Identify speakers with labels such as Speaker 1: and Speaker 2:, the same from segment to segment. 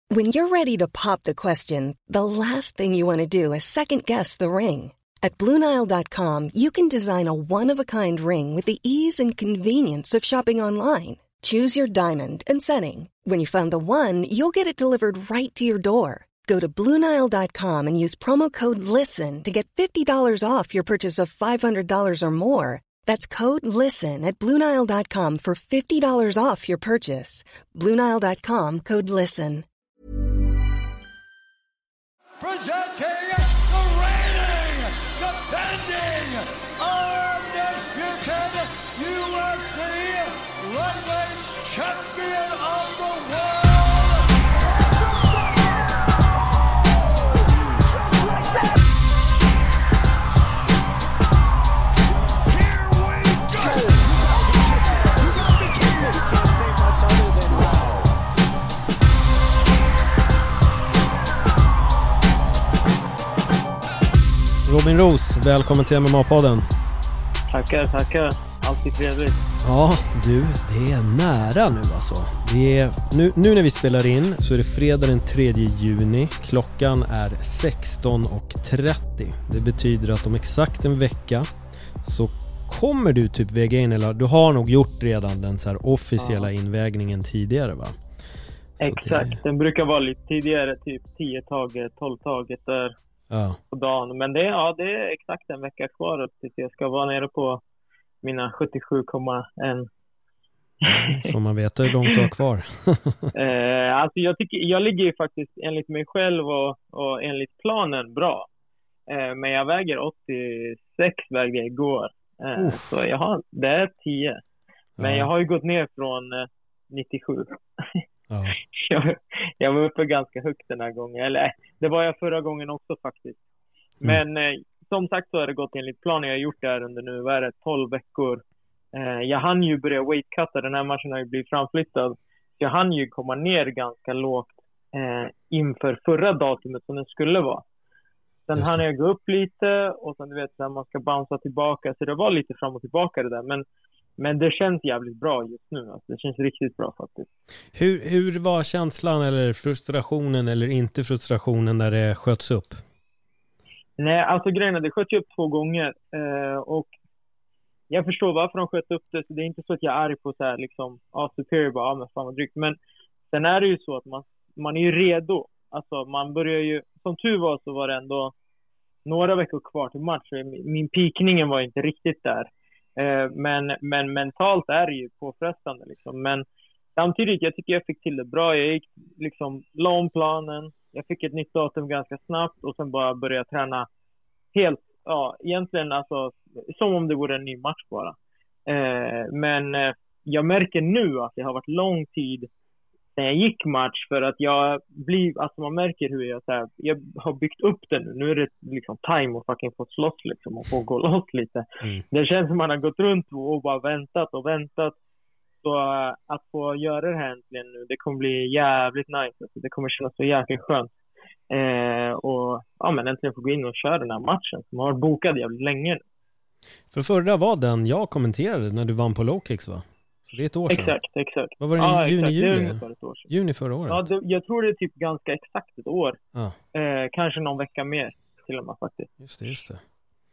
Speaker 1: When you're ready to pop the question, the last thing you want to do is second-guess the ring. At BlueNile.com, you can design a one-of-a-kind ring with the ease and convenience of shopping online. Choose your diamond and setting. When you find the one, you'll get it delivered right to your door. Go to BlueNile.com and use promo code LISTEN to get $50 off your purchase of $500 or more. That's code LISTEN at BlueNile.com for $50 off your purchase. BlueNile.com, code LISTEN.
Speaker 2: Presenting the reigning, defending, undisputed UFC lightweight champion of the world. Here we go. You gotta be kidding me. You can't say much other than wow.
Speaker 3: Robin Roos, välkommen till MMA-podden.
Speaker 4: Tackar. Alltid trevligt.
Speaker 3: Ja, du, det är nära nu alltså. Nu när vi spelar in så är det fredag den 3 juni. Klockan är 16:30. Det betyder att om exakt en vecka så kommer du typ väga in, eller du har nog gjort redan den så här officiella invägningen tidigare, va? Så
Speaker 4: exakt, den brukar vara lite tidigare, typ 10-taget, 12-taget där på dagen. Men det är exakt en vecka kvar tills jag ska vara nere på mina 77,1.
Speaker 3: Så man vet hur långt du har kvar.
Speaker 4: Alltså jag ligger ju faktiskt enligt mig själv och enligt planen bra. Men jag väger 86 vägde jag igår. Så det är 10. Men jag har ju gått ner från 97. Jag var uppe ganska högt den här gången. Eller det var jag förra gången också faktiskt. Men som sagt så har det gått enligt planen. Jag har gjort det här under nu, vad är det, 12 veckor. Jag hann ju börja weightcutta. Den här matchen har ju blivit framflyttad. Jag hann ju komma ner ganska lågt inför förra datumet som den skulle vara. Sen hann jag gå upp lite och sen du vet så här, man ska bouncea tillbaka. Så det var lite fram och tillbaka det där. Men det känns jävligt bra just nu. Alltså, det känns riktigt bra faktiskt.
Speaker 3: Hur var känslan eller frustrationen eller inte frustrationen när det sköts upp?
Speaker 4: Nej, alltså grejen är det sköts upp 2 gånger. Och jag förstår varför de sköt upp det. Så det är inte så att jag är arg på så här liksom, superior bara, men fan vad drygt. Men sen är det ju så att man är ju redo. Alltså man börjar ju, som tur var så var det ändå några veckor kvar till match. Min pikningen var inte riktigt där. Men mentalt är det ju påfrestande liksom. Men samtidigt, jag tycker jag fick till det bra. Jag gick liksom, la om planen. Jag fick ett nytt datum ganska snabbt och sen bara började träna helt, egentligen alltså som om det vore en ny match bara. Men jag märker nu att det har varit lång tid sen jag gick match för att alltså man märker hur jag har byggt upp det nu. Nu är det liksom time att fucking få slåss liksom och få gå loss lite. Det känns som man har gått runt och bara väntat. Så att få göra det här äntligen nu, det kommer bli jävligt nice. Alltså, det kommer kännas så jäkligt skönt. Men äntligen få gå in och köra den här matchen som har bokat jävligt länge nu.
Speaker 3: För förra var den jag kommenterade när du vann på low kicks, va? Så det är ett år sedan.
Speaker 4: Exakt.
Speaker 3: Vad var det, juni? Juni förra året?
Speaker 4: Ja, jag tror det är typ ganska exakt ett år. Kanske någon vecka mer till och med faktiskt.
Speaker 3: Just det.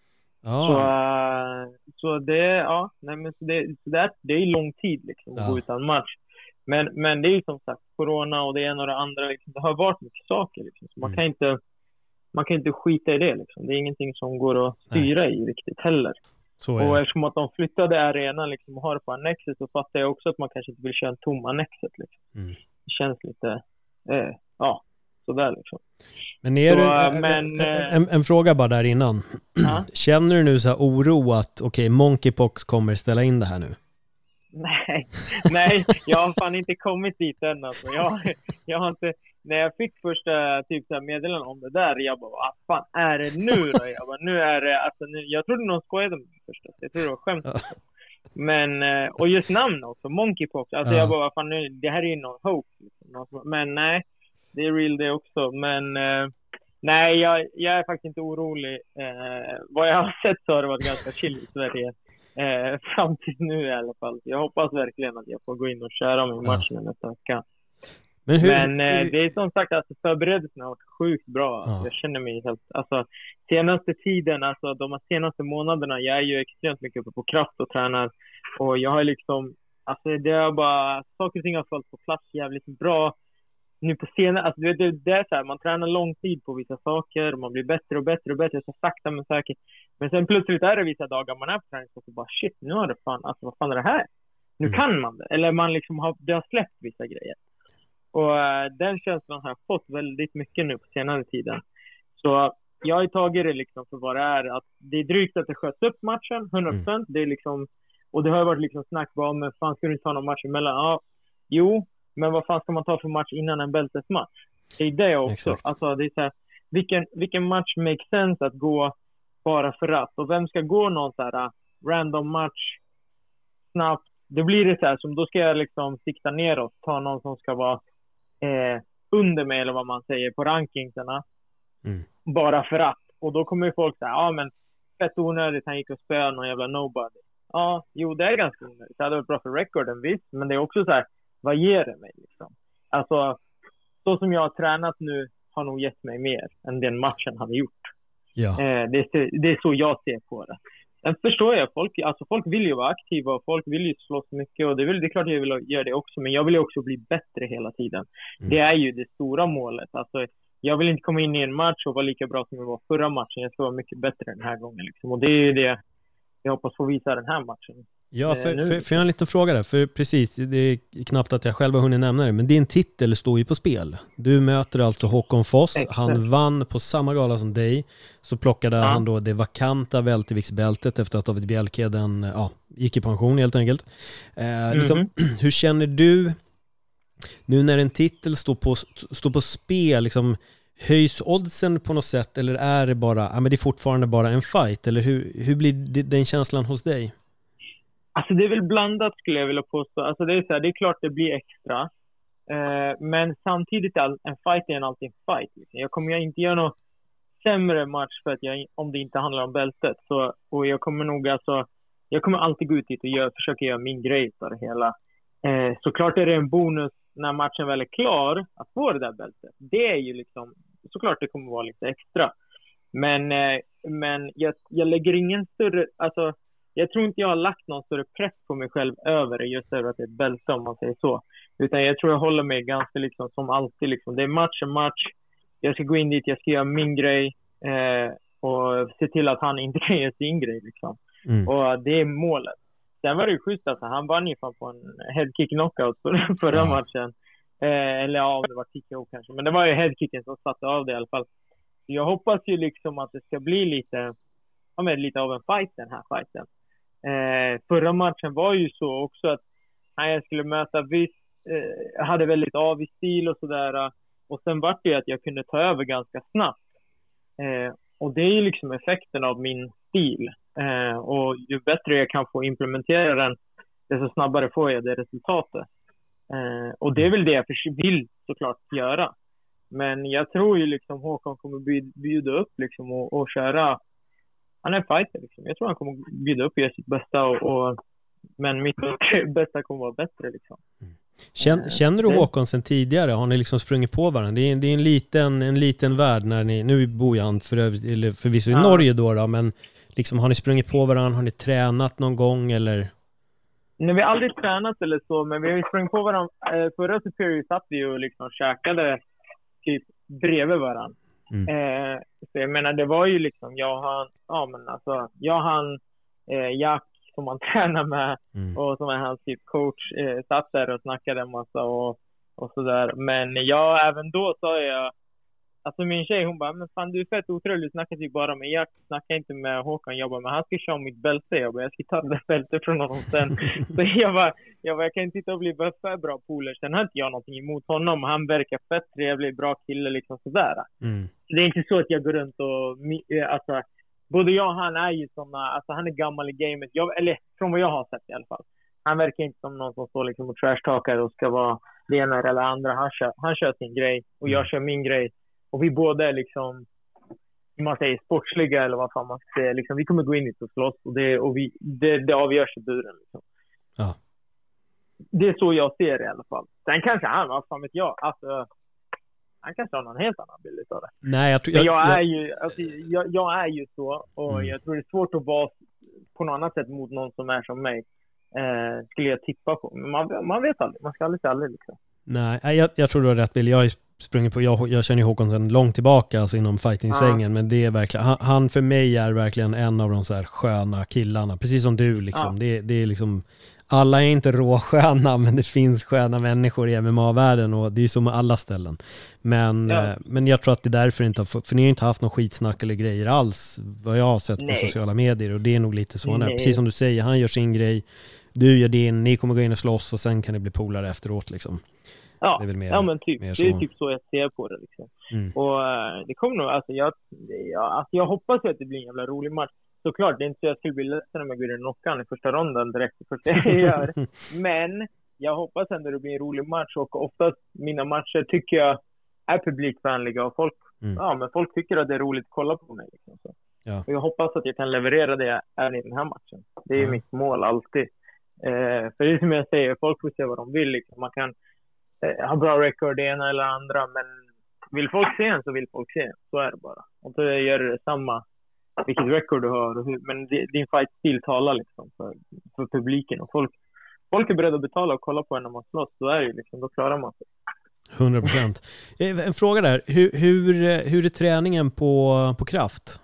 Speaker 3: Ja.
Speaker 4: Så det, det är lång tid liksom att gå utan match. Men det är ju som sagt corona och det är några andra liksom, det har varit mycket saker liksom. Så man kan inte skita i det liksom. Det är ingenting som går att styra i riktigt heller. Och eftersom att de flyttade arenan liksom och har det på Annexet, så fattar jag också att man kanske inte vill köra en tom Annexet liksom. Det känns lite sådär liksom.
Speaker 3: Men en fråga bara där innan. Känner du nu så här oro att Monkeypox kommer ställa in det här nu?
Speaker 4: Nej, jag har fan inte kommit dit än alltså. Jag har inte, när jag fick första typ så här meddelanden om det där, jag bara, vad fan är det nu då? Jag bara, nu är det, alltså nu, jag trodde någon skojade med mig först. Jag trodde det var skämt. Men, och just namn också, Monkeypox. Alltså jag bara, vad fan nu, det här är ju någon hoax. Men nej, det är real det också. Men nej, jag är faktiskt inte orolig. Vad jag har sett så har det varit ganska chill i Sverige. Fram till nu i alla fall. Jag hoppas verkligen att jag får gå in och köra min match nästa vecka.
Speaker 3: Men
Speaker 4: det är som sagt, alltså förberedelserna har varit sjukt bra.
Speaker 3: Ja.
Speaker 4: Jag känner mig helt, alltså senaste tiden, alltså de senaste månaderna, jag är ju extremt mycket uppe på kraft och tränar. Och jag har liksom, alltså det är bara, saker och ting har fallit på plats jävligt bra. Nu på scenen, alltså det är så här, man tränar lång tid på vissa saker, man blir bättre och bättre och bättre, så sakta men säkert. Men sen plötsligt är det vissa dagar man är på träning och så bara shit, nu har det fan, alltså vad fan är det här? Nu kan man det, eller man liksom det har släppt vissa grejer. Och den känslan har jag fått väldigt mycket nu på senare tiden. Så jag har tagit det liksom för vad det är, att det är drygt att det sköts upp matchen, 100%, det är liksom, och det har varit liksom snack bara, men fan ska du inte ta någon match emellan? Ja, jo. Men vad fan ska man ta för match innan en bältesmatch? Det är det också.
Speaker 3: Exakt.
Speaker 4: Alltså det är så här, vilken match makes sense att gå bara för att? Och vem ska gå någon så här random match snabbt? Det blir det så här, som då ska jag liksom sikta neråt, ta någon som ska vara under mig, eller vad man säger, på rankingsarna. Bara för att. Och då kommer ju folk säga, ja men fett onödigt, han gick och spöade någon jävla nobody. Ja, jo det är ganska onödigt. Det hade varit bra för recorden, visst. Men det är också så här, vad ger det mig liksom? Alltså, så som jag har tränat nu har nog gett mig mer än den matchen hade gjort.
Speaker 3: Ja.
Speaker 4: Det är så jag ser på det. Sen förstår jag, folk vill ju vara aktiva och folk vill ju slåss mycket, och det är klart jag vill göra det också, men jag vill ju också bli bättre hela tiden. Det är ju det stora målet. Alltså, jag vill inte komma in i en match och vara lika bra som jag var förra matchen. Jag ska vara mycket bättre den här gången liksom. Och det är ju det jag hoppas få visa den här matchen.
Speaker 3: Ja, för jag har en liten fråga där. För precis, det är knappt att jag själv har hunnit nämna det, men din titel står ju på spel. Du möter alltså Håkon Foss.
Speaker 4: Exakt.
Speaker 3: Han vann på samma gala som dig. Så plockade han då det vakanta välterviktsbältet efter att David Bjelke gick i pension helt enkelt. Liksom, hur känner du nu när en titel står på spel? Liksom, höjs oddsen på något sätt, eller är det bara, men det är fortfarande bara en fight? Eller hur blir den känslan hos dig?
Speaker 4: Alltså det är väl blandat, skulle jag vilja påstå. Alltså det är så här, det är klart det blir extra. Men samtidigt en fight är alltid en fight. Liksom. Jag kommer inte göra någon sämre match för att om det inte handlar om bältet. Så, och jag kommer alltid gå ut dit och försöka göra min grej för det hela. Såklart är det en bonus när matchen väl är klar att få det där bältet. Det är ju liksom, såklart det kommer vara lite extra. Men jag lägger ingen större, alltså jag tror inte jag har lagt någon större press på mig själv över det, just över att det är ett bälte, om man säger så. Utan jag tror jag håller mig ganska liksom som alltid liksom. Det är match. Jag ska gå in dit, jag ska göra min grej och se till att han inte kan göra sin grej liksom. Och det är målet. Sen var det ju schysst, alltså. Han vann ju fan på en headkick knockout förra matchen. Eller ja, det var TKO kanske. Men det var ju headkicken som satte av det i alla fall. Jag hoppas ju liksom att det ska bli lite av en fight, den här fighten. Förra matchen var ju så också att jag skulle möta hade väldigt avig stil och sådär. Och sen var det ju att jag kunde ta över ganska snabbt. Och det är ju liksom effekten av min stil. Och ju bättre jag kan få implementera den, desto snabbare får jag det resultatet. Och det är väl det jag vill såklart göra. Men jag tror ju liksom Håkon kommer bjuda upp liksom och köra. Han är fighter liksom. Jag tror han kommer bjuda upp och göra sitt bästa men mitt bästa kommer vara bättre liksom.
Speaker 3: Känner du Håkon sen tidigare? Har ni liksom sprungit på varandra? Det är en liten värld när nu bor han förvisso i Norge då, men liksom, har ni sprungit på varandra? Har ni tränat någon gång eller?
Speaker 4: Nej, vi har aldrig tränat eller så, men vi har ju sprungit på varandra. Förra Superior satt vi och liksom käkade typ bredvid varandra. Så jag menar, det var ju liksom Jack som man tränar med och som är hans typ coach, satt där och snackade en massa och sådär. Men även då sa jag, alltså min tjej, hon bara, men fan du är fett otrolig, du snackar typ bara med Jack, snackar inte med Håkan. Jag bara, men han ska köra mitt bälte. Jag ska ta det där bältet från honom sen. Så jag kan inte sitta och bli för bra polers. Sen har inte jag någonting emot honom. Han verkar fett trevlig, bra kille liksom sådär. Så det är inte så att jag går runt och alltså, både jag och han är ju såna, alltså han är gammal i gamet. Eller från vad jag har sett i alla fall. Han verkar inte som någon som står liksom och trashtalkar och ska vara det ena eller andra. Han kör sin grej och jag kör min grej. Och vi båda är liksom, man säger sportsliga eller vad fan man ska säga. Liksom, vi kommer gå in i och slåss och det avgörs i buren. Liksom.
Speaker 3: Ja.
Speaker 4: Det är så jag ser det i alla fall. Sen kanske han, vad fan vet jag, alltså, han kanske har någon helt annan bild av det.
Speaker 3: Nej,
Speaker 4: jag är ju så, och jag tror det är svårt att vara på något annat sätt mot någon som är som mig. Skulle jag tippa på. Men man vet aldrig, man ska aldrig liksom.
Speaker 3: Nej, jag tror du har rätt bild. Jag har sprungit på, jag känner ju Håkon sedan långt tillbaka, alltså inom fighting-svängen, men det är verkligen, han för mig är verkligen en av de så här sköna killarna, precis som du liksom. Det är liksom, alla är inte råsköna, men det finns sköna människor i MMA-världen, och det är så med alla ställen. Men jag tror att det är därför inte för ni har inte haft någon skitsnack eller grejer alls, vad jag har sett på sociala medier, och det är nog lite så. Precis som du säger, han gör sin grej, du gör din, ni kommer gå in och slåss, och sen kan det bli polare efteråt liksom.
Speaker 4: Ja,
Speaker 3: det är väl mer,
Speaker 4: men typ. Det är typ så jag ser på det liksom. Och det kommer nog, alltså jag hoppas att det blir en jävla rolig match. Såklart, det är inte så jag skulle bli ledsen om jag går in och knockar i första ronden direkt för det jag gör. Men jag hoppas ändå det blir en rolig match, och oftast mina matcher tycker jag är publikvänliga, och folk tycker att det är roligt att kolla på mig liksom, så. Ja. Och jag hoppas att jag kan leverera det även i den här matchen. Det är mitt mål alltid. För det är som jag säger, folk får se vad de vill liksom. Man kan ha bra record det ena eller andra, men vill folk se en så vill folk se en. Så är det bara. Och så gör det samma vilket record du har och hur, men din fight-stil talar liksom för publiken, och folk är beredda att betala och kolla på en när man slåss. Så är det liksom, då klarar man sig.
Speaker 3: 100%. En fråga där, hur är träningen på kraft?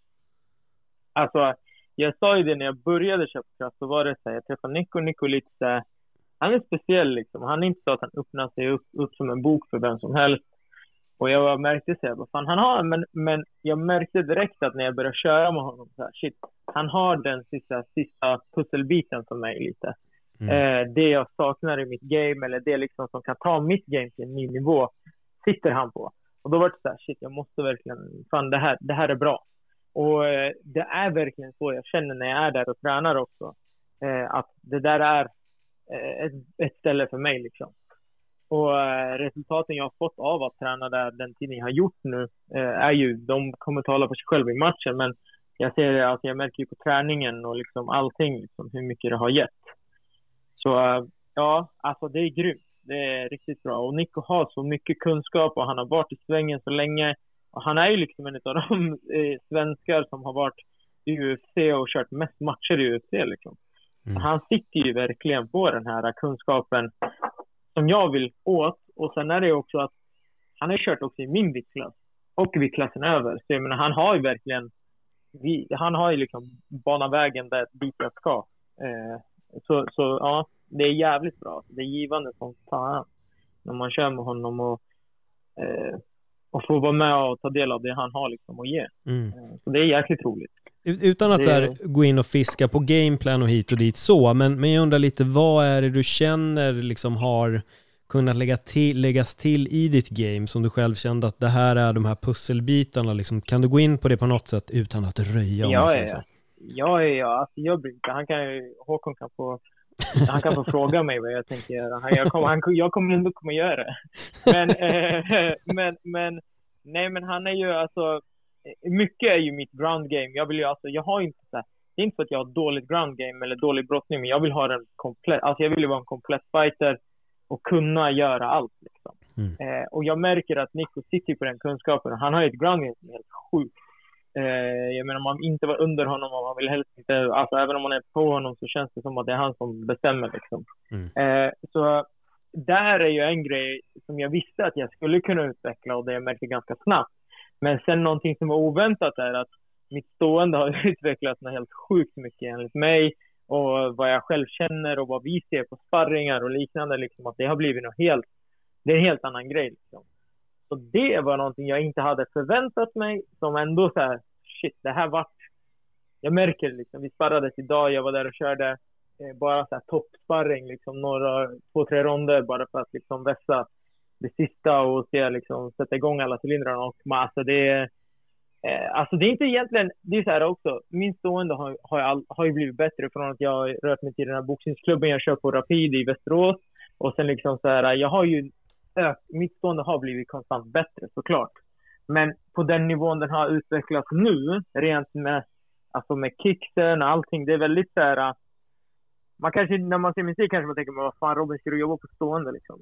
Speaker 4: Alltså, jag sa ju det när jag började köpa kraft, så var det så här, jag träffade Nico lite så här, han är speciell liksom. Han är inte så att han öppnar sig upp som en bok för vem som helst. Och jag märkte så här, vad fan han har, men jag märkte direkt att när jag började köra med honom så här, shit, han har den sista pusselbiten för mig lite. Det jag saknar i mitt game, eller det liksom som kan ta mitt game till en ny nivå, sitter han på. Och då var det så här, shit, jag måste verkligen, fan det här är bra. Och det är verkligen så jag känner när jag är där och tränar också. Att det där är ett ställe för mig liksom. Och resultaten jag har fått av att träna där den tiden jag har gjort nu är ju, de kommer tala på sig själv i matchen, men jag ser det, alltså jag märker ju på träningen och liksom allting liksom, hur mycket det har gett. Så ja, alltså det är grymt. Det är riktigt bra. Och Nico har så mycket kunskap, och han har varit i svängen så länge. Och han är ju liksom en av de svenskar som har varit i UFC och kört mest matcher i UFC liksom. Han sitter ju verkligen på den här kunskapen som jag vill åt. Och sen är det också att han har kört också i min viktklass och viktklassen över. Så jag menar, han har ju verkligen han har ju liksom banat vägen där dit ska. Så ja, det är jävligt bra. Det är givande som fan när man kör med honom och få vara med och ta del av det han har liksom att ge. Så det är jäkligt roligt.
Speaker 3: Utan att så här, gå in och fiska på gameplan och hit och dit så, men jag undrar lite, vad är det du känner liksom har kunnat läggas till i ditt game som du själv kände att det här är de här pusselbitarna liksom? Kan du gå in på det på något sätt utan att röja?
Speaker 4: Ja. Alltså, jag brukar, Håkon kan få fråga mig vad jag tänker göra. Jag kommer ändå göra det. Men han är ju alltså, mycket är ju mitt ground game. Jag har inte så här, det är inte så att jag har dåligt ground game eller dålig brottning, men jag vill ha den komplett. Alltså jag vill ju vara en komplett fighter och kunna göra allt liksom. Och jag märker att Nico sitter på den kunskapen. Han har ett ground game som är helt sjukt. Jag menar, om man inte var under honom och man vill helst inte, alltså även om man är på honom så känns det som att det är han som bestämmer liksom. Så där är ju en grej som jag visste att jag skulle kunna utveckla, och det jag märkte ganska snabbt. Men sen någonting som var oväntat är att mitt stående har utvecklats något helt sjukt mycket enligt mig, och vad jag själv känner och vad vi ser på sparringar och liknande liksom, att det har blivit det är en helt annan grej liksom. Så det var någonting jag inte hade förväntat mig, som ändå så här, shit, det här vart, jag märker liksom, vi sparrades idag, jag var där och körde bara så här toppsparring liksom, 2-3 ronder bara för att liksom vässa det sista och se liksom, sätta igång alla cylindrarna. Och alltså det är inte egentligen, det är så här också, min stående har ju blivit bättre från att jag rört mig till den här boxningsklubben jag kör på Rapid i Västerås, och sen liksom så här, jag har ju mitt stående har blivit konstant bättre såklart, men på den nivån den har utvecklats nu, rent med kicksen och allting, det är väldigt så här, man kanske, när man ser musik kanske man tänker, men vad fan Robin, ska du jobba på stående liksom?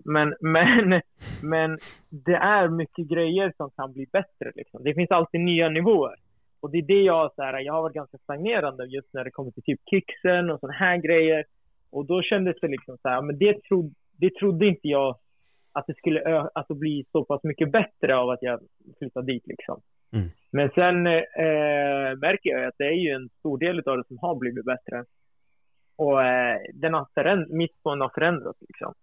Speaker 4: Men det är mycket grejer som kan bli bättre liksom. Det finns alltid nya nivåer. Och det är det jag har varit ganska stagnerande just när det kommer till typ kicksen och såna här grejer. Och då kändes det liksom så här, men det trodde inte jag att det skulle bli så pass mycket bättre av att jag flyttade dit liksom. Mm. Men sen märker jag att det är ju en stor del av det som har blivit bättre. Och mittspån har förändrats liksom.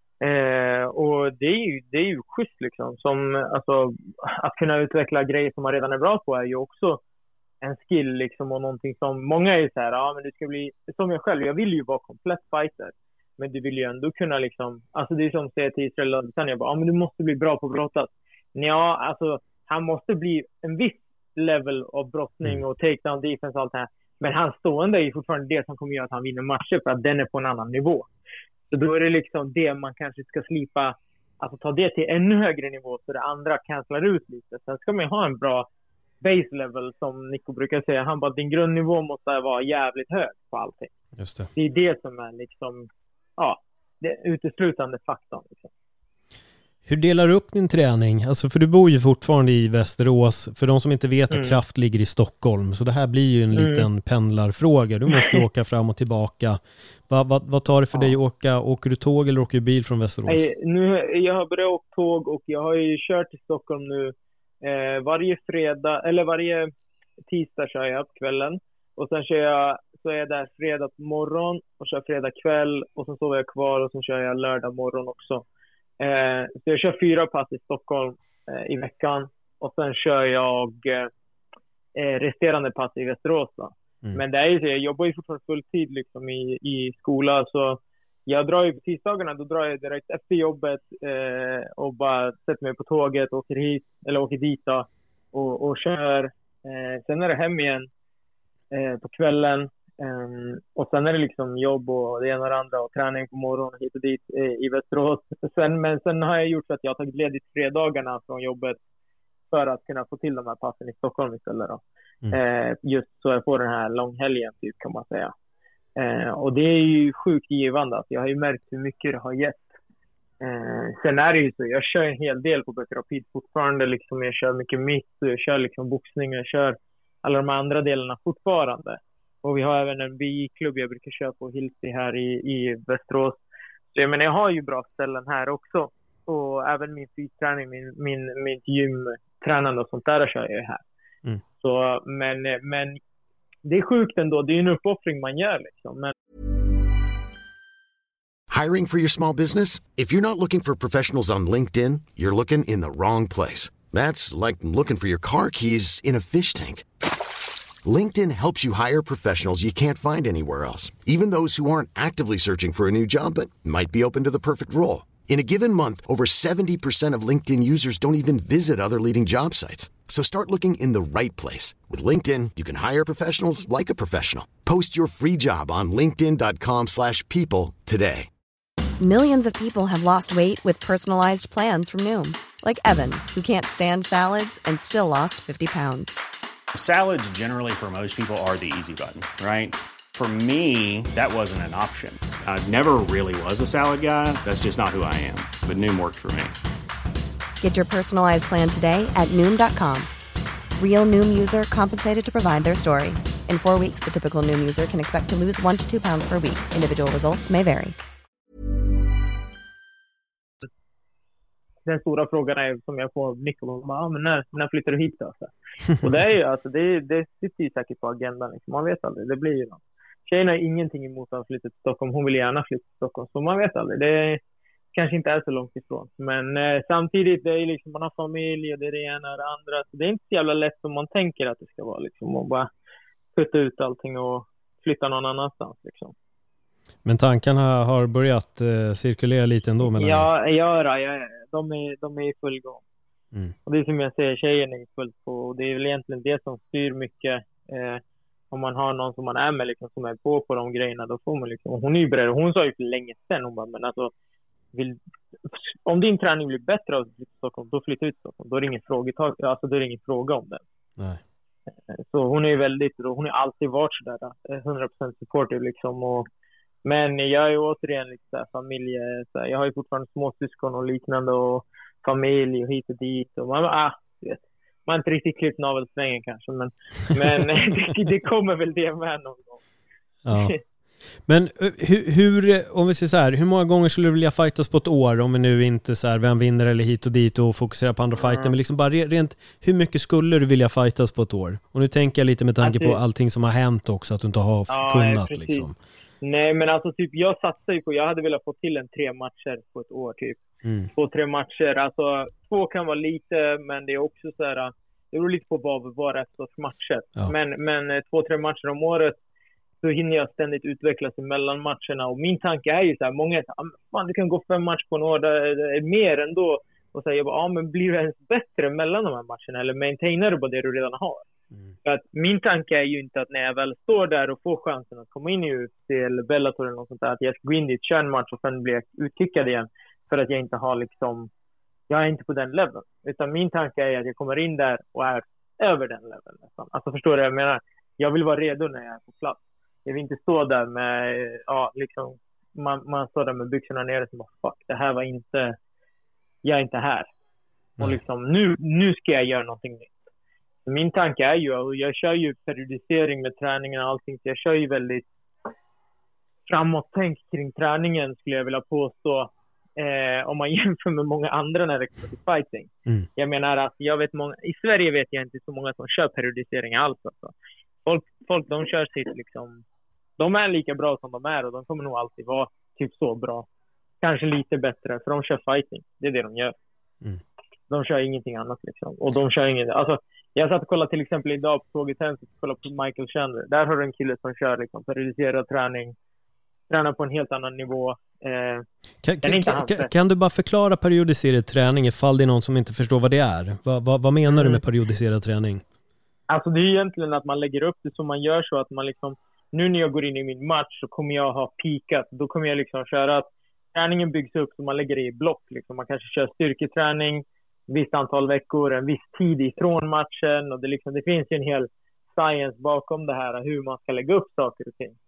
Speaker 4: Och det är ju schysst liksom. Som, alltså, att kunna utveckla grejer som man redan är bra på är ju också en skill liksom, och någonting som många är så här, ja men du ska bli som jag själv, jag vill ju vara komplett fighter, men du vill ju ändå kunna liksom, alltså det är som säger till Israel och sen jag bara, ja men du måste bli bra på brottas. Ja, alltså han måste bli en viss level av brottning och takedown defense och allt det här, men hans stående är ju fortfarande det som kommer göra att han vinner matcher, för att den är på en annan nivå. Så då är det liksom det man kanske ska slipa, alltså ta det till ännu högre nivå så det andra cancelar ut lite. Sen ska man ju ha en bra base level som Nico brukar säga. Han bara, din grundnivå måste vara jävligt hög på allting.
Speaker 3: Just det.
Speaker 4: Det är det som är liksom, ja, det uteslutande faktorn liksom.
Speaker 3: Hur delar du upp din träning? Alltså, för du bor ju fortfarande i Västerås. För de som inte vet att Kraft ligger i Stockholm. Så det här blir ju en liten pendlarfråga. Du måste åka fram och tillbaka. Vad tar det för dig att åka? Åker du tåg eller åker du bil från Västerås?
Speaker 4: Jag har börjat åka tåg och jag har ju kört till Stockholm nu. Varje fredag, eller varje tisdag kör jag på kvällen. Och sen så är jag där fredag på morgon och kör fredag kväll. Och sen sover jag kvar och sen kör jag lördag morgon också. Så jag kör 4 pass i Stockholm i veckan. Och sen kör jag resterande pass i Västerås då. Men det är ju så, jag jobbar ju fortfarande fulltid liksom i skola. Så jag drar ju på tisdagarna, då drar jag direkt efter jobbet och bara sätter mig på tåget, åker hit eller åker dit då, och kör. Sen är det hem igen på kvällen. Och sen är det liksom jobb och det ena och det andra och träning på morgonen hit och dit i Västerås. Men sen har jag gjort så att jag har tagit ledigt fredagarna från jobbet för att kunna få till de här passen i Stockholm istället då. Just så jag får den här långhelgen typ, kan man säga. Och det är ju sjukt givande. Alltså, jag har ju märkt hur mycket det har gett. Sen är det ju så, jag kör en hel del på Rapid fortfarande liksom. Jag kör mycket mitt, jag kör liksom boxning, jag kör alla de andra delarna fortfarande. Och vi har även en BI-klubb jag brukar köra på Hilti här i Västerås. Så jag menar, jag har ju bra ställen här också. Och även min fysträning, min gymtränande och sånt där kör jag här. Så, men det är sjukt ändå. Det är en uppoffring man gör liksom. Men...
Speaker 5: Hiring for your small business? If you're not looking for professionals on LinkedIn, you're looking in the wrong place. That's like looking for your car keys in a fish tank. LinkedIn helps you hire professionals you can't find anywhere else, even those who aren't actively searching for a new job but might be open to the perfect role. In a given month, over 70% of LinkedIn users don't even visit other leading job sites. So start looking in the right place. With LinkedIn, you can hire professionals like a professional. Post your free job on linkedin.com/people today.
Speaker 6: Millions of people have lost weight with personalized plans from Noom. Like Evan, who can't stand salads and still lost 50 pounds.
Speaker 7: Salads generally for most people are the easy button, right? For me, that wasn't an option. I never really was a salad guy. That's just not who I am. But Noom worked for me.
Speaker 6: Get your personalized plan today at Noom.com. Real Noom user compensated to provide their story. In 4 weeks, the typical Noom user can expect to lose 1 to 2 pounds per week. Individual results may vary.
Speaker 4: Den stora frågan är som jag får Nico, men när flyttar du hit då? Och det är ju, alltså, det sitter ju säkert på agendan liksom. Man vet aldrig, det blir ju något. Tjejen har ingenting emot att flytta till Stockholm, hon vill gärna flytta till Stockholm, så man vet aldrig, det kanske inte är så långt ifrån, men samtidigt det är liksom, man har familj och det är det ena och det andra, så det är inte så jävla lätt som man tänker att det ska vara liksom, och bara putta ut allting och flytta någon annanstans liksom.
Speaker 3: Men tankarna har börjat cirkulera lite ändå mellan
Speaker 4: de är i full gång. Och det är som jag säger, tjejen är fullt på, och det är väl egentligen det som styr mycket. Om man har någon som man är med liksom, som är på de grejerna, då får man liksom, hon är ju beredd, hon sa ju för länge sedan, hon bara, men alltså om din träning blir bättre av Stockholm, då flyttar ut Stockholm, då är det ingen fråga om det. Nej. Så hon är ju hon har alltid varit sådär 100% supportive liksom, och Men jag är ju återigen lite så här jag har ju fortfarande småsyskon och liknande och familj och hit och dit och man har inte riktigt klippt navelsträngen kanske, men det kommer väl det med någon gång.
Speaker 3: Ja. Men om vi säger så här, hur många gånger skulle du vilja fightas på ett år, om vi nu inte så här vem vinner eller hit och dit och fokuserar på andra fighter, men liksom bara rent, hur mycket skulle du vilja fightas på ett år? Och nu tänker jag lite med tanke på allting som har hänt också, att du inte har kunnat liksom.
Speaker 4: Nej, men alltså typ jag satsar ju på, jag hade velat få till 3 matcher på ett år typ. 2-3 matcher, alltså 2 kan vara lite, men det är också så här, det beror lite på vad efter matcher.
Speaker 3: Ja.
Speaker 4: Men 2-3 matcher om året, så hinner jag ständigt utvecklas mellan matcherna. Och min tanke är ju så här, många är så här, man, du kan gå 5 matcher på en år, det är mer ändå. Och så jag bara, men blir det ens bättre mellan de här matcherna? Eller maintainar du bara det du redan har? För att min tanke är ju inte att när jag väl står där och får chansen att komma in i UFC eller Bellator eller något sånt där, att jag ska gå in dit, köra en match och sen blir jag utkickad igen. För att jag inte har liksom, jag är inte på den leveln. Utan min tanke är att jag kommer in där och är över den leveln nästan. Alltså förstår du vad jag menar? Jag vill vara redo när jag är på plats. Jag vill inte stå där med, liksom, man står där med byxorna nere och bara, fuck, det här var inte, jag är inte här. Och liksom, nu ska jag göra någonting nytt. Så min tanke är ju, och jag kör ju periodisering med träningen och allting, så jag kör ju väldigt framåt-tänk kring träningen, skulle jag vilja påstå, om man jämför med många andra när det kommer till fighting. Jag menar att jag vet i Sverige vet jag inte så många som kör periodisering alls. Alltså. Folk de kör sitt liksom, de är lika bra som de är och de kommer nog alltid vara typ så bra. Kanske lite bättre, för de kör fighting. Det är det de gör. De kör ingenting annat liksom. Och de kör inget, alltså jag satt och kollade till exempel idag på Frågetennis och kollade på Michael Chandler. Där har du en kille som kör liksom periodiserad träning, tränar på en helt annan nivå.
Speaker 3: Kan du bara förklara periodiserad träning ifall det är någon som inte förstår vad det är? Vad menar du med periodiserad träning?
Speaker 4: Alltså det är egentligen att man lägger upp det så man gör så att man liksom, nu när jag går in i min match så kommer jag ha peakat. Då kommer jag liksom köra att träningen byggs upp så man lägger det i block. Liksom. Man kanske kör styrketräning visst antal veckor, en viss tid ifrån matchen. Och det finns ju en hel science bakom det här, hur man ska lägga upp saker och ting.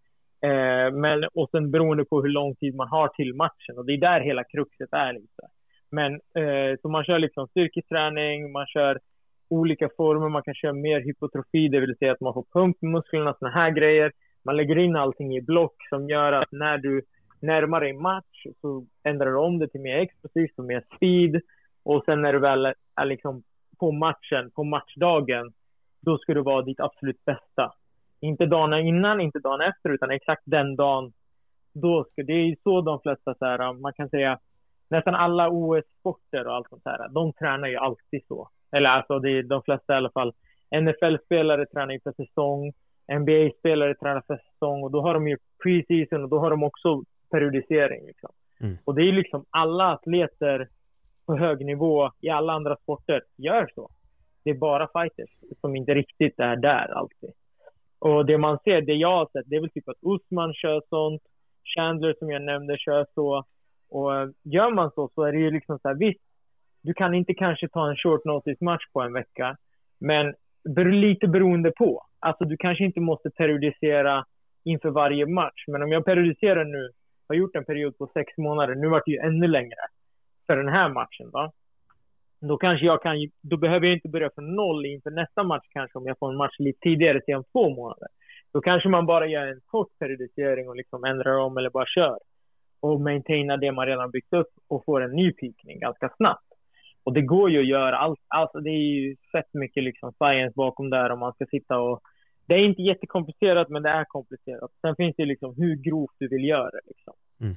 Speaker 4: Och sen beroende på hur lång tid man har till matchen. Och det är där hela kruxet är lite. Men så man kör liksom styrketräning, man kör olika former, man kan köra mer hypotrofi, det vill säga att man får pumpmusklerna, såna här grejer. Man lägger in allting i block som gör att när du närmar dig match så ändrar du om det till mer explosivt och mer speed. Och sen när du väl är liksom på matchen, på matchdagen, då ska du vara ditt absolut bästa. Inte dagen innan, inte dagen efter, utan exakt den dagen. Det är ju så de flesta, så här, man kan säga, nästan alla OS-sporter och allt sånt här, de tränar ju alltid så. Eller alltså, det är de flesta i alla fall. NFL-spelare tränar ju för säsong, NBA-spelare tränar för säsong, och då har de ju preseason och då har de också periodisering. Liksom. Och det är liksom alla atleter på hög nivå i alla andra sporter gör så. Det är bara fighters som inte riktigt är där alltid. Och det man ser, det jag har sett, det är väl typ att Usman kör sånt, Chandler som jag nämnde kör så. Och gör man så är det ju liksom så här, visst, du kan inte kanske ta en short notice match på en vecka, men lite beroende på. Alltså du kanske inte måste periodisera inför varje match, men om jag periodiserar nu, har gjort en period på 6 månader, nu vart det ju ännu längre för den här matchen, va? Då kanske då behöver jag inte börja från 0 inför nästa match kanske, om jag får en match lite tidigare till om 2 månader. Då kanske man bara gör en kort periodisering och liksom ändrar om eller bara kör. Och maintainar det man redan byggt upp och får en ny peakning ganska snabbt. Och det går ju att göra allt. Alltså det är ju fett mycket liksom science bakom där om man ska sitta och... Det är inte jättekomplicerat, men det är komplicerat. Sen finns det liksom hur grovt du vill göra det liksom.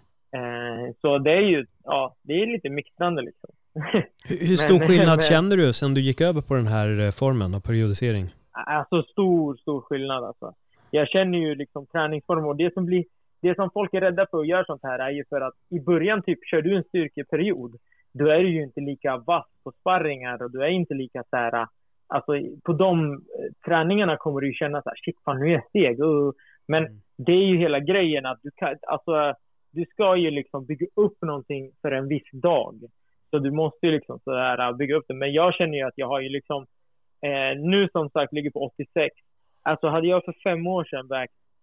Speaker 4: Så det är ju, det är lite mixtrande liksom.
Speaker 3: Hur stor skillnad känner du sen du gick över på den här formen av periodisering?
Speaker 4: Alltså stor skillnad alltså. Jag känner ju liksom träningsform, och det som folk är rädda för att göra sånt här är ju för att i början typ kör du en styrkeperiod, då är du ju inte lika vass på sparringar och du är inte lika så här, alltså på de träningarna kommer du ju känna så här, shit fan nu är jag seg. Men det är ju hela grejen att du ska ju liksom bygga upp någonting för en viss dag. Så du måste ju liksom så här bygga upp det. Men jag känner ju att jag har ju liksom nu som sagt ligger på 86. Alltså hade jag för 5 år sedan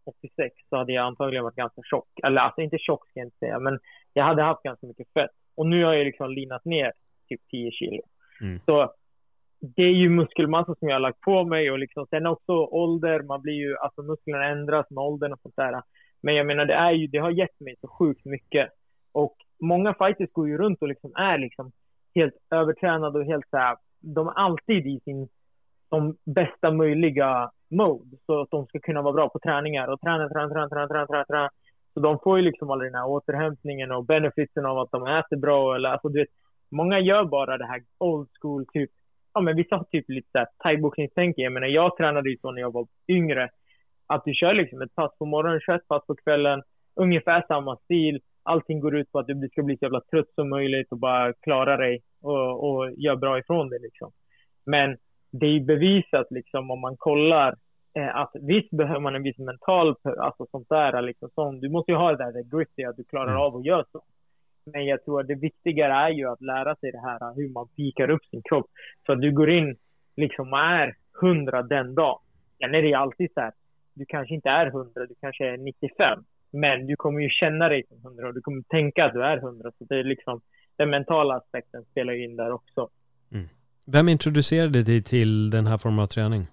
Speaker 4: 86 så hade jag antagligen varit ganska tjock. Eller alltså inte tjock ska jag inte säga, men jag hade haft ganska mycket fett. Och nu har jag liksom linat ner typ 10 kilo. Så det är ju muskelmassa som jag har lagt på mig, och liksom sen också ålder, man blir ju, alltså musklerna ändras med åldern och sånt där. Men jag menar, det har gett mig så sjukt mycket. Och många fighters går ju runt och liksom är liksom helt övertränade och helt så här, de är alltid i de bästa möjliga mode, så att de ska kunna vara bra på träningar och träna. Så de får ju liksom aldrig den här återhämtningen och benefitsen av att de äter bra, eller alltså du vet, många gör bara det här old school typ, ja men vissa har typ lite såhär thai-boxningstänker. Jag menar, jag tränade ju så när jag var yngre, att du kör liksom ett pass på morgonen, ett pass på kvällen, ungefär samma stil. Allting går ut på att du ska bli så jävla trött som möjligt och bara klara dig och göra bra ifrån dig liksom. Men det är bevisat liksom, om man kollar att visst behöver man en viss mental, alltså sånt där liksom, sånt. Du måste ju ha det där gritty, att du klarar av att göra så. Men jag tror att det viktigare är ju att lära sig det här, hur man pikar upp sin kropp. Så att du går in liksom och är 100 den dag. Sen är det alltid så här, du kanske inte är 100, du kanske är 95. Men du kommer ju känna dig som 100 och du kommer tänka att du är 100. Så det är liksom, den mentala aspekten spelar in där också.
Speaker 3: Vem introducerade dig till den här formen av träning?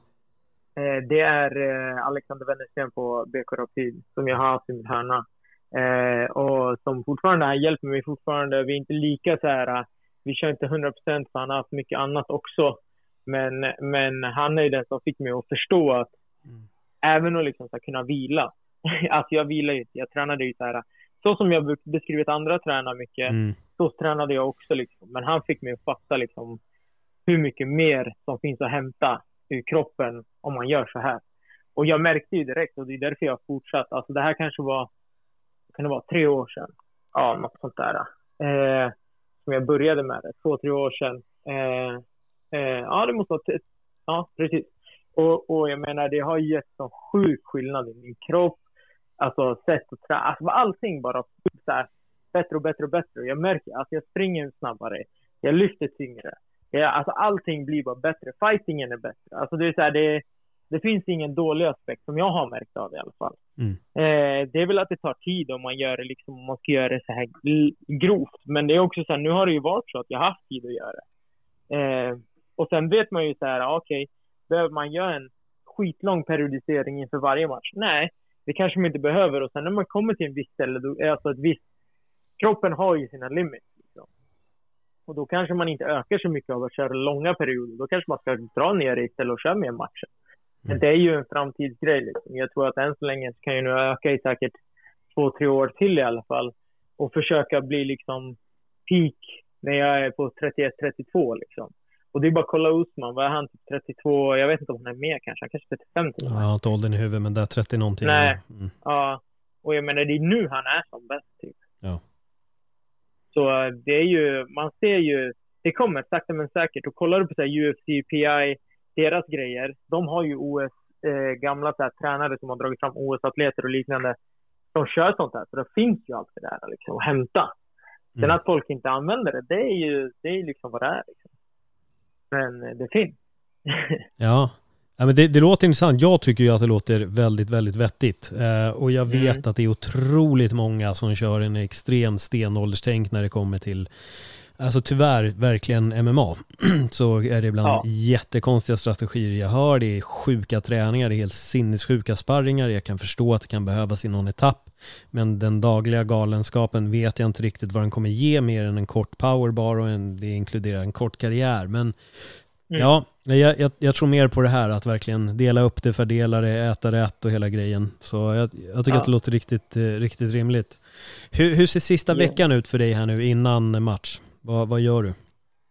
Speaker 4: Det är Alexander Wennersten på BK Rapid som jag har haft i min hörna. Och som fortfarande har hjälpt mig fortfarande. Vi är inte lika så här, vi kör inte 100% för han har haft mycket annat också. Men han är den som fick mig att förstå att även att liksom så kunna vila. Alltså jag vilar ju, jag tränade ju så här. Så som jag beskrivit andra tränar mycket, så tränade jag också liksom. Men han fick mig att fatta liksom hur mycket mer som finns att hämta ur kroppen om man gör så här. Och jag märkte ju direkt, och det är därför jag har fortsatt. Alltså det här kanske kan det vara 3 år sedan. Ja, något sånt där. Som jag började med det. 2-3 år sedan. Ja, det måste vara... Ja, precis. Och jag menar, det har gett så sjuk skillnad i min kropp. Alltså sätt att träna. Alltså allting bara så här, bättre och bättre och bättre. Och jag märker att jag springer snabbare. Jag lyfter tyngre. Alltså allting blir bara bättre. Fightingen är bättre. Alltså det är så här, det finns ingen dålig aspekt som jag har märkt av i alla fall. Det är väl att det tar tid om man gör det liksom, om man ska göra det så här grovt. Men det är också så här, nu har det ju varit så att jag har haft tid att göra det. Och sen vet man ju så här, okej, behöver man göra en skitlång periodisering inför varje match? Nej, det kanske man inte behöver. Och sen när man kommer till en viss ställe, då är alltså ett visst, kroppen har ju sina limits. Liksom. Och då kanske man inte ökar så mycket av att köra långa perioder. Då kanske man ska dra ner det istället och köra mer matcher. Men det är ju en framtidsgrej liksom. Jag tror att än så länge kan jag nu öka i säkert 2-3 år till i alla fall. Och försöka bli liksom peak när jag är på 31-32 liksom. Och det är bara att kolla Usman, vad är han typ 32? Jag vet inte om han är med kanske, han kanske 35.
Speaker 3: Ja, jag har inte åldern i huvudet, men det är 30 någonting.
Speaker 4: Nej, ja. Och jag menar, det är nu han är som bäst typ.
Speaker 3: Ja.
Speaker 4: Så det är ju, man ser ju, det kommer sakta men säkert. Och kollar du på så här UFC, PI, deras grejer, de har ju OS, gamla så här, tränare som har dragit fram OS-atleter och liknande. De kör sånt här, så det finns ju allt det där liksom, att hämta. Sen att folk inte använder det, det är liksom vad det är liksom. Men det finns.
Speaker 3: Ja, men det låter intressant. Jag tycker ju att det låter väldigt, väldigt vettigt. Och jag vet att det är otroligt många som kör en extrem stenålderstänk när det kommer till, alltså tyvärr, verkligen MMA. Så är det ibland jättekonstiga strategier. Jag hör det är sjuka träningar, det är helt sinnessjuka sparringar. Jag kan förstå att det kan behövas i någon etapp. Men den dagliga galenskapen vet jag inte riktigt vad den kommer ge mer än en kort powerbar och det inkluderar en kort karriär. Men ja, jag tror mer på det här att verkligen dela upp det, fördela det, äta rätt och hela grejen. Så jag tycker att det låter riktigt rimligt. Hur ser sista veckan ut för dig här nu innan match? Vad gör du?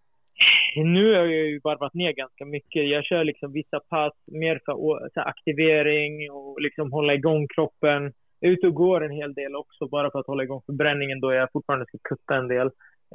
Speaker 4: Nu har jag ju varvat ner ganska mycket. Jag kör liksom vissa pass, mer för så aktivering och liksom hålla igång kroppen. Jag är ute och går en hel del också, bara för att hålla igång förbränningen då jag fortfarande ska kutta en del.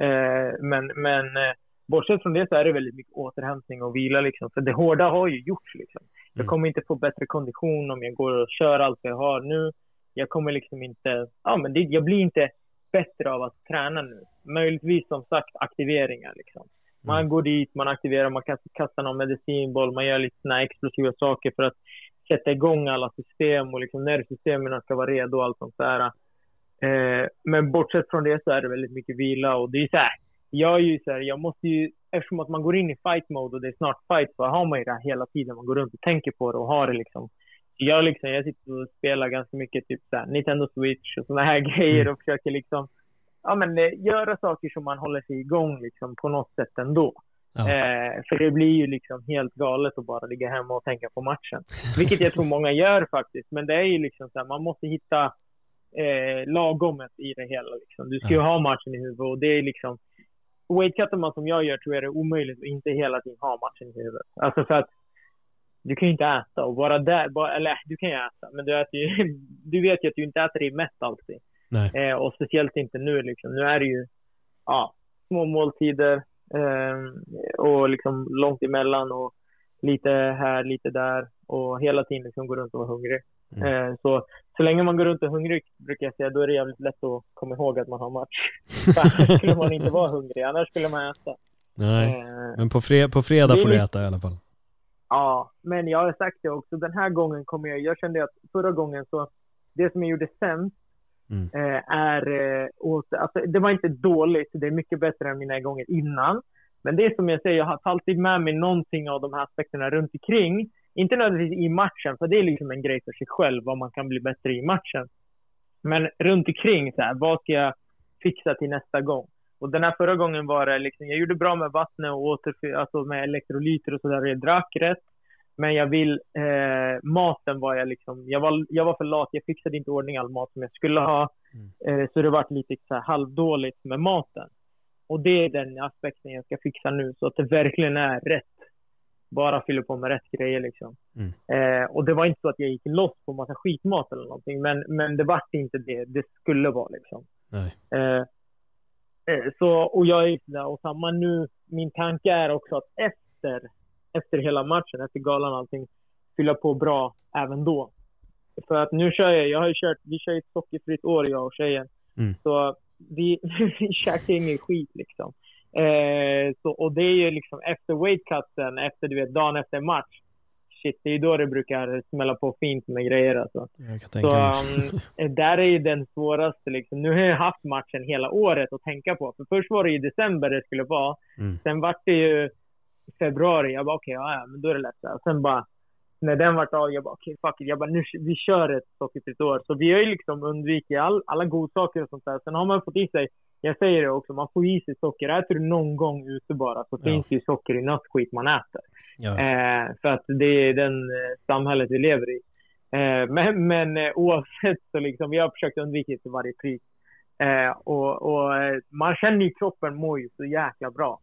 Speaker 4: Men bortsett från det så är det väldigt mycket återhämtning och vila liksom. För det hårda har ju gjorts liksom. Jag kommer inte få bättre kondition om jag går och kör allt jag har nu. Jag kommer liksom inte, jag blir inte bättre av att träna nu. Möjligtvis som sagt aktiveringar liksom. Man går dit, man aktiverar, man kastar någon medicinboll, man gör lite såna explosiva saker för att sätta igång alla system och liksom nervsystemen ska vara redo och allt sånt där. Men bortsett från det så är det väldigt mycket vila, och det är så här, jag måste ju, eftersom att man går in i fight mode och det är snart fight, så har man ju det hela tiden, man går runt och tänker på det och har det liksom. Jag sitter och spelar ganska mycket typ så här, Nintendo Switch och såna här grejer och försöker liksom göra saker som man håller sig igång liksom på något sätt ändå. Ja. För det blir ju liksom helt galet att bara ligga hemma och tänka på matchen. Vilket jag tror många gör faktiskt. Men det är ju liksom så här, man måste hitta lagomet i det hela liksom. Du ska ju ha matchen i huvudet, och det är liksom, weightcuttar man som jag gör, tror jag det är omöjligt att inte hela tiden ha matchen i huvudet. Alltså för att du kan ju inte äta och bara där, eller du kan ju äta, men du vet ju att du inte äter dig mätt alltid. Och speciellt inte nu liksom. Nu är det ju små måltider och liksom långt emellan och lite här, lite där, och hela tiden liksom går runt och vara hungrig. Så länge man går runt och hungrig, brukar jag säga, då är det jävligt lätt att komma ihåg att man har match. Annars skulle man inte vara hungrig, annars skulle man äta.
Speaker 3: Nej, men på fredag får du äta i alla fall.
Speaker 4: Ja, men jag har sagt det också. Den här gången kommer jag kände att förra gången så, det som jag gjorde sämst alltså, det var inte dåligt, det är mycket bättre än mina gånger innan. Men det är som jag säger, jag har alltid med mig någonting av de här aspekterna runt omkring. Inte nödvändigtvis i matchen, för det är liksom en grej för sig själv, vad man kan bli bättre i matchen. Men runt omkring så här, vad ska jag fixa till nästa gång? Och den här förra gången var det liksom, jag gjorde bra med vattnet och alltså med elektrolyter och sådär, jag drack rätt. Men jag vill, maten var jag liksom, jag var för lat, jag fixade inte ordning all mat som jag skulle ha. Så det var lite så här halvdåligt med maten. Och det är den aspekten jag ska fixa nu, så att det verkligen är rätt. Bara fylla på med rätt grejer liksom. Och det var inte så att jag gick loss på massa skitmat eller någonting, men det var inte det skulle vara liksom. Så, och jag är där, och samma nu, min tanke är också att efter hela matchen, efter galan och allting, fylla på bra även då. För att nu vi kör ett sockerfritt år, jag och tjejen. Så vi käkar ingen skit liksom. Så, och det är ju liksom efter weightcutten, efter du vet, dagen efter match, shit, det är då det brukar smälla på fint med grejer alltså. Så där är ju den svåraste liksom. Nu har jag haft matchen hela året att tänka på. För först var det i december det skulle vara. Sen var det ju februari. Jag bara okej, men då är det lätt. Sen bara, när den var av, jag bara okej, fuck it. Jag bara, nu vi kör ett sockerfritt år. Så vi har ju liksom undvikit alla godsaker och sånt där. Sen har man fått i sig, jag säger det också, man får i sig socker. Äter du någon gång ute bara, så finns det ju socker i något skit man äter. För att det är den samhället vi lever i. Men oavsett så liksom, vi har försökt undvika till varje pris. Och man känner ju kroppen mår ju så jäkla bra.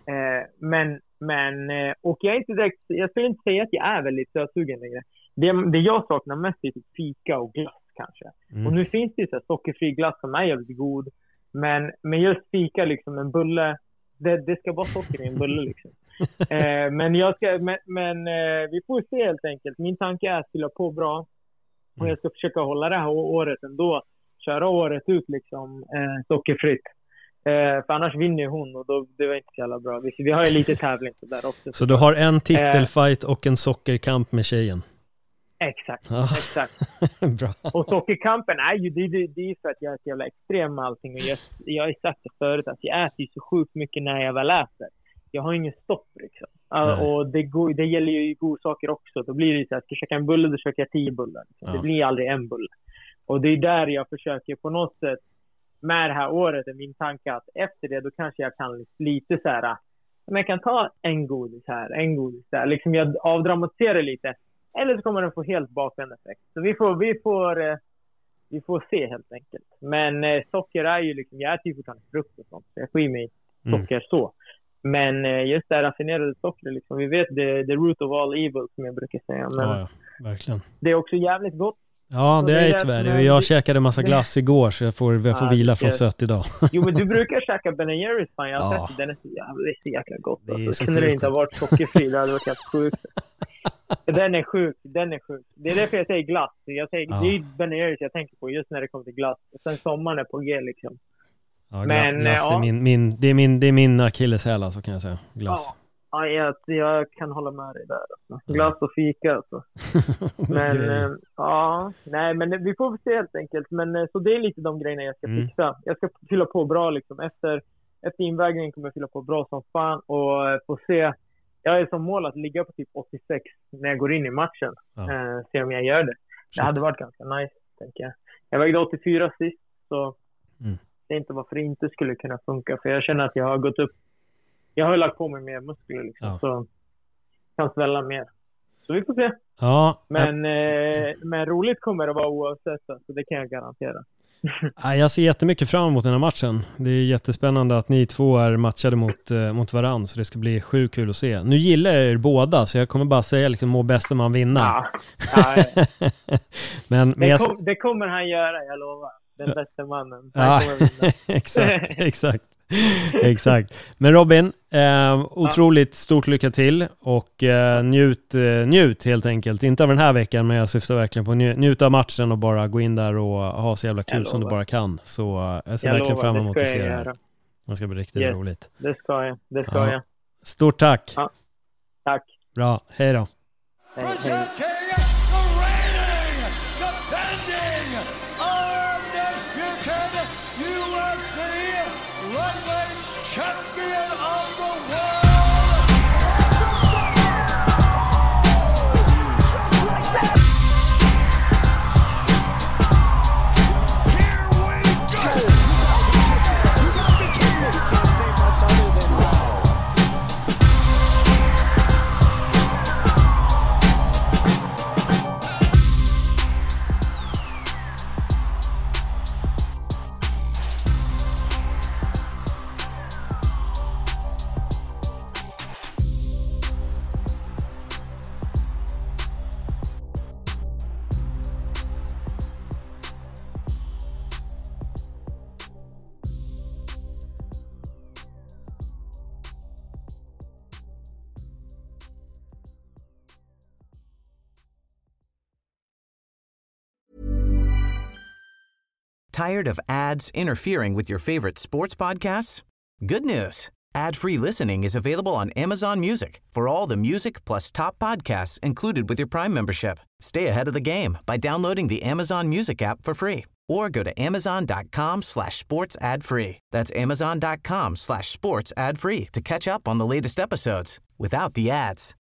Speaker 4: Men och jag är inte direkt, jag skulle inte säga att jag är väldigt sötsugen längre. Det jag saknar mest är typ fika och glass kanske. Och nu finns det ju så här sockerfri glass som är jävligt god. Men just fika liksom, en bulle, det ska vara socker i en bulle liksom. Men vi får se helt enkelt. Min tanke är att fylla på bra. Och jag ska försöka hålla det här året ändå. Köra året ut liksom sockerfritt. För annars vinner hon, och då det var inte så jävla bra. Vi har ju lite tävling där också.
Speaker 3: Så du har en titelfight och en sockerkamp med tjejen?
Speaker 4: Exakt. Bra. Och sockerkampen är ju det är för att jag är så jävla extrem med allting. Och jag har sagt det förut att jag äter ju så sjukt mycket när jag väl äter. Jag har ingen stopp liksom. Och det gäller ju godsaker också. Då blir det så att ska jag käka en bulle, då käkar jag 10 bullar liksom. Det blir aldrig en bulle. Och det är där jag försöker på något sätt med det här året, är min tanke att efter det då kanske jag kan lite så här, men jag kan ta en godis här, liksom jag avdramatiserar lite, eller så kommer den få helt bakvänd effekt. Så vi får se helt enkelt. Men socker är ju liksom, jag äter ju fortfarande frukt och sånt, så jag får i mig socker så. Men just det här raffinerade socker liksom, vi vet the root of all evil, som jag brukar säga. Men
Speaker 3: verkligen.
Speaker 4: Det är också jävligt gott.
Speaker 3: Ja, det är tyvärr. Jag käkade massa glass igår, så jag får vila från sött idag.
Speaker 4: Jo, men du brukar käka Ben & Jerry's, fan. Jag har sett den är så jäkla gott. Det kunde det inte ha varit sockerfri, det hade varit helt sjukt. Den är sjuk. Det är därför jag säger glass. Jag säger, det är Ben & Jerry's jag tänker på just när det kommer till glass. Och sen sommaren är på G liksom.
Speaker 3: Ja, men glass är det är min akilleshäl, så kan jag säga. Glass.
Speaker 4: Ja, jag kan hålla med dig där. Alltså. Glass och fika. Alltså. Men nej, men vi får se helt enkelt. Men så det är lite de grejerna jag ska fixa. Jag ska fylla på bra liksom. Efter invägningen kommer jag fylla på bra som fan och få se. Jag är som mål att ligga på typ 86 när jag går in i matchen. Se om jag gör det. Det hade varit ganska nice, tänker jag. Jag vägde 84 sist, så det är inte varför det inte skulle kunna funka. För jag känner att jag har gått upp. Jag har lagt på mig mer muskler liksom, så kan svälla mer. Så vi får se.
Speaker 3: Ja,
Speaker 4: men roligt kommer det vara oavsett, så det kan jag garantera.
Speaker 3: Jag ser jättemycket fram emot den här matchen. Det är jättespännande att ni två är matchade mot varann, så det ska bli sjukt kul att se. Nu gillar jag er båda, så jag kommer bara säga liksom, må bästa man vinna. Ja. men
Speaker 4: det kommer han göra, jag lovar. Den bästa mannen.
Speaker 3: Exakt. Men Robin, otroligt stort lycka till och njut helt enkelt. Inte av den här veckan, men jag syftar verkligen på att njuta av matchen och bara gå in där och ha så jävla kul som du bara kan. Så jag ser verkligen fram emot att se det här. Det ska bli riktigt roligt.
Speaker 4: Det ska jag.
Speaker 3: Stort tack.
Speaker 4: Ja. Tack.
Speaker 3: Bra, hej då.
Speaker 2: Hej. Champion of the world! Here we go! You gotta be kidding me! You can't say much other than wow.
Speaker 8: Tired of ads interfering with your favorite sports podcasts? Good news. Ad-free listening is available on Amazon Music for all the music plus top podcasts included with your Prime membership. Stay ahead of the game by downloading the Amazon Music app for free or go to amazon.com/sports ad free. That's amazon.com/sports ad free to catch up on the latest episodes without the ads.